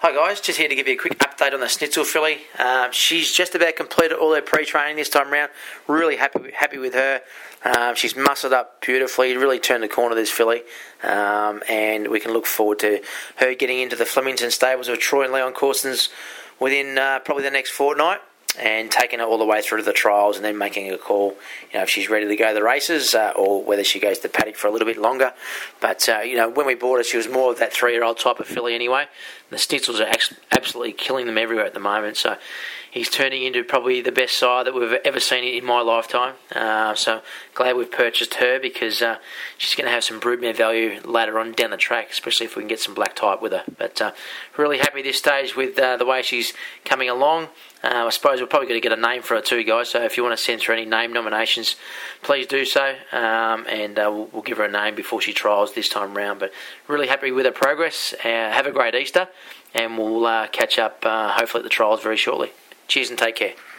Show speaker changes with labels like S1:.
S1: Hi guys, just here to give you a quick update on the Schnitzel filly. She's just about completed all her pre-training this time around. Really happy with her. She's muscled up beautifully, really turned the corner, this filly, and we can look forward to her getting into the Flemington stables of Troy and Leon Corson's within probably the next fortnight, and taking her all the way through to the trials and then making a call, if she's ready to go to the races or whether she goes to the paddock for a little bit longer. But, when we bought her, she was more of that 3-year-old type of filly anyway. The Schnitzels are absolutely killing them everywhere at the moment, so he's turning into probably the best sire that we've ever seen in my lifetime. So glad we've purchased her, because she's going to have some broodmare value later on down the track, especially if we can get some black type with her. But really happy this stage with the way she's coming along. I suppose we're probably going to get a name for her too, guys, so if you want to send through any name nominations, please do so, and we'll give her a name before she trials this time round. But really happy with her progress. Have a great Easter, and we'll catch up hopefully at the trials very shortly. Cheers and take care.